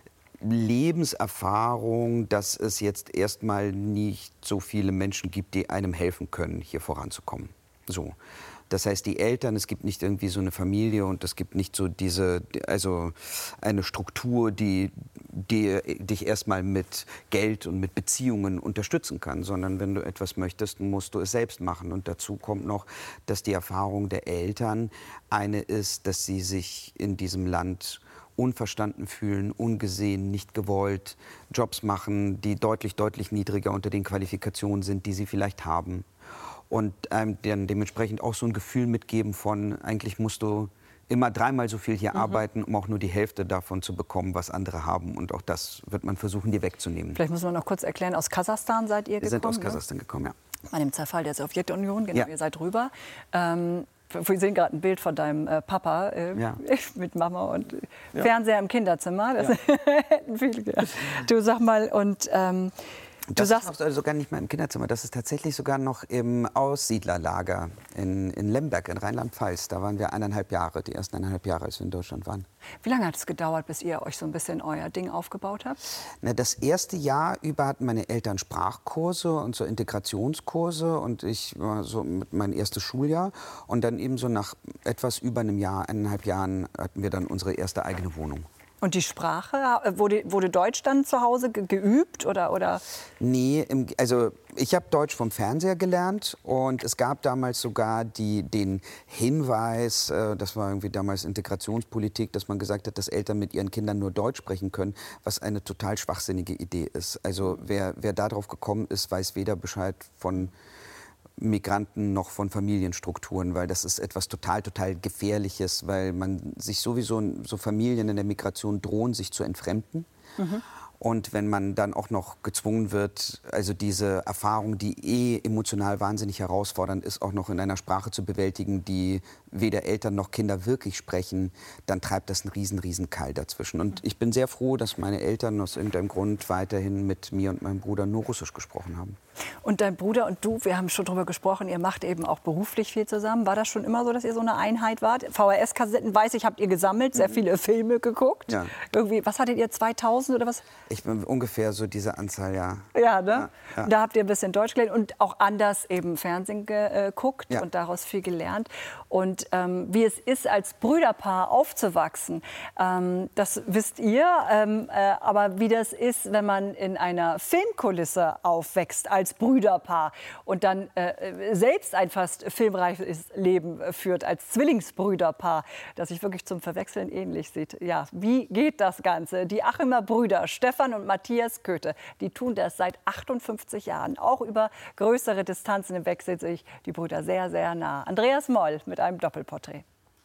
S3: Lebenserfahrung, dass es jetzt erstmal nicht so viele Menschen gibt, die einem helfen können, hier voranzukommen. So. Das heißt, die Eltern, es gibt nicht irgendwie so eine Familie und es gibt nicht so diese, also eine Struktur, die, die dich erstmal mit Geld und mit Beziehungen unterstützen kann, sondern wenn du etwas möchtest, musst du es selbst machen. Und dazu kommt noch, dass die Erfahrung der Eltern eine ist, dass sie sich in diesem Land unverstanden fühlen, ungesehen, nicht gewollt, Jobs machen, die deutlich, deutlich niedriger unter den Qualifikationen sind, die sie vielleicht haben. Und ähm, dann dementsprechend auch so ein Gefühl mitgeben von, eigentlich musst du immer dreimal so viel hier mhm. arbeiten, um auch nur die Hälfte davon zu bekommen, was andere haben. Und auch das wird man versuchen, dir wegzunehmen.
S2: Vielleicht muss man noch kurz erklären, aus Kasachstan seid ihr
S3: Wir
S2: gekommen?
S3: Wir sind aus Kasachstan ne? gekommen, ja.
S2: Bei dem Zerfall der Sowjetunion, genau,
S3: ja.
S2: ihr seid rüber. Ähm, wir sehen gerade ein Bild von deinem äh, Papa äh,
S3: ja.
S2: mit Mama und
S3: ja.
S2: Fernseher im Kinderzimmer. Das
S3: ja.
S2: hätten viele gedacht. Du sag mal, und... Ähm,
S3: Du das sagst, ist auch sogar nicht mal im Kinderzimmer, das ist tatsächlich sogar noch im Aussiedlerlager in, in Lemberg in Rheinland-Pfalz. Da waren wir eineinhalb Jahre, die ersten eineinhalb Jahre, als wir in Deutschland waren.
S2: Wie lange hat es gedauert, bis ihr euch so ein bisschen euer Ding aufgebaut habt?
S3: Na, das erste Jahr über hatten meine Eltern Sprachkurse und so Integrationskurse und ich war so mit mein erstes Schuljahr. Und dann eben so nach etwas über einem Jahr, eineinhalb Jahren hatten wir dann unsere erste eigene Wohnung.
S2: Und die Sprache, wurde, wurde Deutsch dann zu Hause ge geübt oder, oder?
S3: Nee, im, also ich habe Deutsch vom Fernseher gelernt und es gab damals sogar die, den Hinweis, äh, das war irgendwie damals Integrationspolitik, dass man gesagt hat, dass Eltern mit ihren Kindern nur Deutsch sprechen können, was eine total schwachsinnige Idee ist. Also wer, wer darauf gekommen ist, weiß weder Bescheid von Migranten noch von Familienstrukturen, weil das ist etwas total, total Gefährliches, weil man sich sowieso, so Familien in der Migration drohen, sich zu entfremden. Mhm. Und wenn man dann auch noch gezwungen wird, also diese Erfahrung, die eh emotional wahnsinnig herausfordernd ist, auch noch in einer Sprache zu bewältigen, die weder Eltern noch Kinder wirklich sprechen, dann treibt das einen riesen, riesen Keil dazwischen. Und ich bin sehr froh, dass meine Eltern aus irgendeinem Grund weiterhin mit mir und meinem Bruder nur Russisch gesprochen haben.
S2: Und dein Bruder und du, wir haben schon darüber gesprochen, ihr macht eben auch beruflich viel zusammen. War das schon immer so, dass ihr so eine Einheit wart? V H S-Kassetten, weiß ich, habt ihr gesammelt, sehr viele Filme geguckt.
S3: Ja.
S2: Irgendwie, was hattet ihr, zweitausend oder was?
S3: Ich bin ungefähr so diese Anzahl, ja.
S2: Ja, ne?
S3: Ja, ja.
S2: Da habt ihr ein bisschen Deutsch gelernt und auch anders eben Fernsehen geguckt
S3: Ja.
S2: und daraus viel gelernt. Und ähm, wie es ist, als Brüderpaar aufzuwachsen, ähm, das wisst ihr. Ähm, äh, aber wie das ist, wenn man in einer Filmkulisse aufwächst als Brüderpaar und dann äh, selbst ein fast filmreiches Leben führt als Zwillingsbrüderpaar, das sich wirklich zum Verwechseln ähnlich sieht. Ja, wie geht das Ganze? Die Achimer Brüder, Stefan und Matthias Köthe, die tun das seit achtundfünfzig Jahren. Auch über größere Distanzen hinweg sind sich die Brüder sehr, sehr nah. Andreas Moll mit einem Doppelporträt.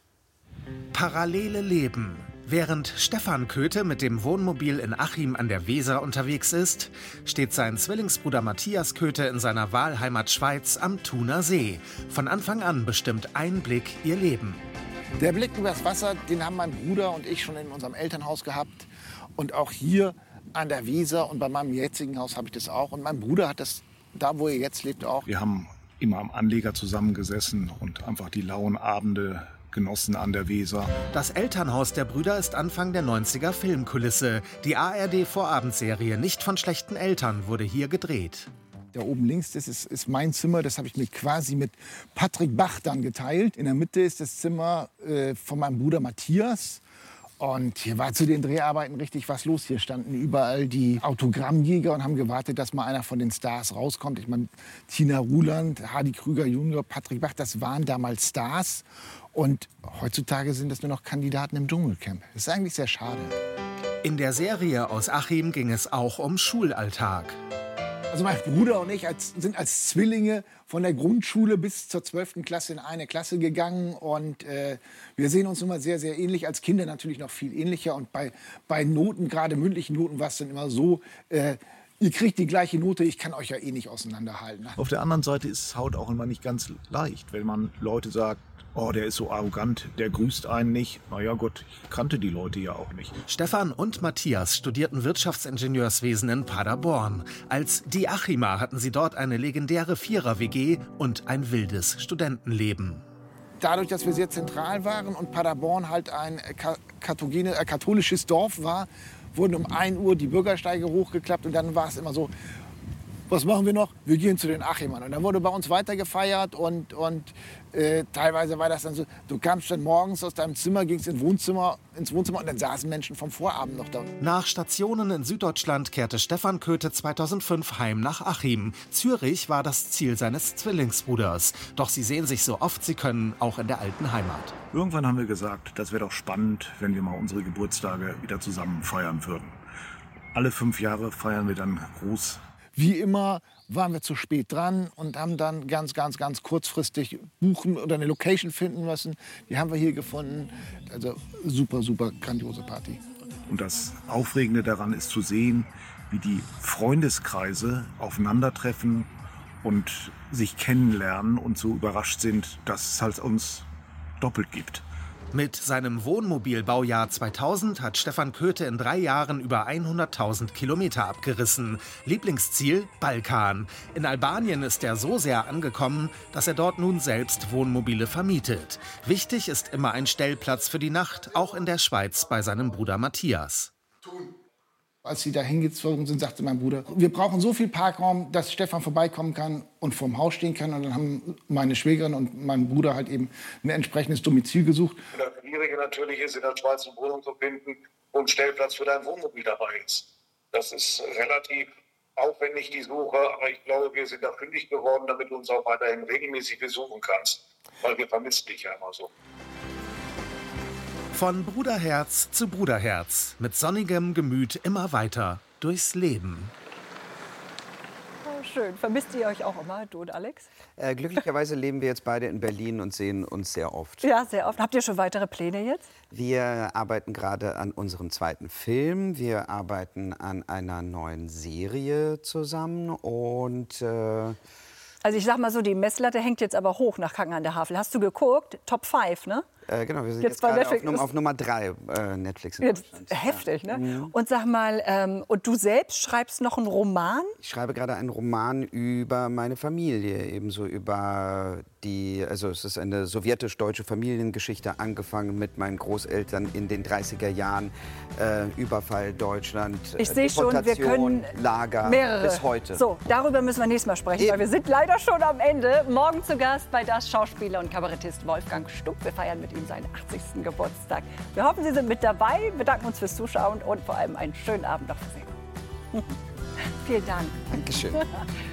S17: Parallele Leben. Während Stefan Köthe mit dem Wohnmobil in Achim an der Weser unterwegs ist, steht sein Zwillingsbruder Matthias Köthe in seiner Wahlheimat Schweiz am Thuner See. Von Anfang an bestimmt ein Blick ihr Leben.
S18: Der Blick übers Wasser, den haben mein Bruder und ich schon in unserem Elternhaus gehabt. Und auch hier an der Weser und bei meinem jetzigen Haus habe ich das auch. Und mein Bruder hat das da, wo er jetzt lebt, auch.
S19: Wir haben immer am Anleger zusammengesessen und einfach die lauen Abende genossen an der Weser.
S17: Das Elternhaus der Brüder ist Anfang der neunziger Filmkulisse. Die A R D-Vorabendserie Nicht von schlechten Eltern wurde hier gedreht.
S18: Da oben links, das ist, ist mein Zimmer, das habe ich mir quasi mit Patrick Bach dann geteilt. In der Mitte ist das Zimmer äh, von meinem Bruder Matthias. Und hier war zu den Dreharbeiten richtig was los. Hier standen überall die Autogrammjäger und haben gewartet, dass mal einer von den Stars rauskommt. Ich meine, Tina Ruland, Hardy Krüger Junior, Patrick Bach, das waren damals Stars. Und heutzutage sind das nur noch Kandidaten im Dschungelcamp. Das ist eigentlich sehr schade.
S17: In der Serie aus Achim ging es auch um Schulalltag.
S18: Also mein Bruder und ich als, sind als Zwillinge von der Grundschule bis zur zwölften Klasse in eine Klasse gegangen. Und äh, wir sehen uns immer sehr, sehr ähnlich. Als Kinder natürlich noch viel ähnlicher. Und bei, bei Noten, gerade mündlichen Noten, war es dann immer so, äh, ihr kriegt die gleiche Note, ich kann euch ja eh nicht auseinanderhalten.
S19: Auf der anderen Seite ist es halt auch immer nicht ganz leicht, wenn man Leute sagt, oh, der ist so arrogant, der grüßt einen nicht. Na ja Gott, ich kannte die Leute ja auch nicht.
S17: Stefan und Matthias studierten Wirtschaftsingenieurswesen in Paderborn. Als die Achimer hatten sie dort eine legendäre Vierer-W G und ein wildes Studentenleben.
S18: Dadurch, dass wir sehr zentral waren und Paderborn halt ein kathogene, äh, katholisches Dorf war, wurden um ein Uhr die Bürgersteige hochgeklappt und dann war es immer so, was machen wir noch? Wir gehen zu den Achimern. Und dann wurde bei uns weiter gefeiert und, und äh, teilweise war das dann so, du kamst dann morgens aus deinem Zimmer, gingst ins Wohnzimmer, ins Wohnzimmer und dann saßen Menschen vom Vorabend noch da.
S17: Nach Stationen in Süddeutschland kehrte Stefan Köthe zweitausendfünf heim nach Achim. Zürich war das Ziel seines Zwillingsbruders. Doch sie sehen sich so oft sie können, auch in der alten Heimat.
S19: Irgendwann haben wir gesagt, das wäre doch spannend, wenn wir mal unsere Geburtstage wieder zusammen feiern würden. Alle fünf Jahre feiern wir dann groß.
S18: Wie immer waren wir zu spät dran und haben dann ganz, ganz, ganz kurzfristig buchen oder eine Location finden müssen. Die haben wir hier gefunden. Also super, super grandiose Party.
S19: Und das Aufregende daran ist zu sehen, wie die Freundeskreise aufeinandertreffen und sich kennenlernen und so überrascht sind, dass es halt uns doppelt gibt.
S17: Mit seinem Wohnmobilbaujahr zweitausend hat Stefan Köthe in drei Jahren über hunderttausend Kilometer abgerissen. Lieblingsziel Balkan. In Albanien ist er so sehr angekommen, dass er dort nun selbst Wohnmobile vermietet. Wichtig ist immer ein Stellplatz für die Nacht, auch in der Schweiz bei seinem Bruder Matthias.
S18: Als sie da hingezogen sind, sagte mein Bruder, wir brauchen so viel Parkraum, dass Stefan vorbeikommen kann und vorm Haus stehen kann. Und dann haben meine Schwägerin und mein Bruder halt eben ein entsprechendes Domizil gesucht.
S19: Das Schwierige natürlich ist, in der Schweiz eine Wohnung zu finden, wo ein Stellplatz für dein Wohnmobil dabei ist. Das ist relativ aufwendig, die Suche, aber ich glaube, wir sind da fündig geworden, damit du uns auch weiterhin regelmäßig besuchen kannst, weil wir vermissen dich ja immer so.
S17: Von Bruderherz zu Bruderherz, mit sonnigem Gemüt immer weiter durchs Leben.
S2: Oh, schön. Vermisst ihr euch auch immer, du und Alex?
S3: Äh, glücklicherweise leben wir jetzt beide in Berlin und sehen uns sehr oft.
S2: Ja, sehr oft. Habt ihr schon weitere Pläne jetzt?
S3: Wir arbeiten gerade an unserem zweiten Film. Wir arbeiten an einer neuen Serie zusammen und... Äh
S2: Also ich sag mal so, die Messlatte hängt jetzt aber hoch nach Kacken an der Havel. Hast du geguckt? Top fünf, ne?
S3: Äh, genau, wir sind
S2: Jetzt
S3: jetzt,
S2: bei
S3: gerade
S2: Netflix
S3: auf, Num-
S2: ist-
S3: auf Nummer drei äh, Netflix in
S2: Jetzt,
S3: Deutschland.
S2: heftig, ne?
S3: Mhm.
S2: Und sag mal, ähm, und du selbst schreibst noch einen Roman?
S3: Ich schreibe gerade einen Roman über meine Familie, ebenso über die, also es ist eine sowjetisch-deutsche Familiengeschichte, angefangen mit meinen Großeltern in den dreißiger Jahren, äh, Überfall Deutschland,
S2: Ich sehe schon, wir können
S3: Lager
S2: mehrere.
S3: bis heute.
S2: So, darüber müssen wir nächstes Mal sprechen, weil wir sind leider schon am Ende. Morgen zu Gast bei das Schauspieler und Kabarettist Wolfgang Stuck. Wir feiern mit ihm seinen achtzigsten Geburtstag. Wir hoffen, Sie sind mit dabei, bedanken uns fürs Zuschauen und vor allem einen schönen Abend noch für Sie. Vielen Dank.
S3: Dankeschön.